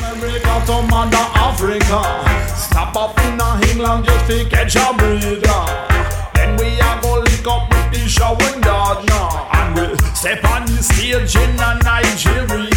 America to Mother Africa. Stop off in England just to catch a breather. Then we are go link up with the show and dog now. And we'll step on the stage in Nigeria.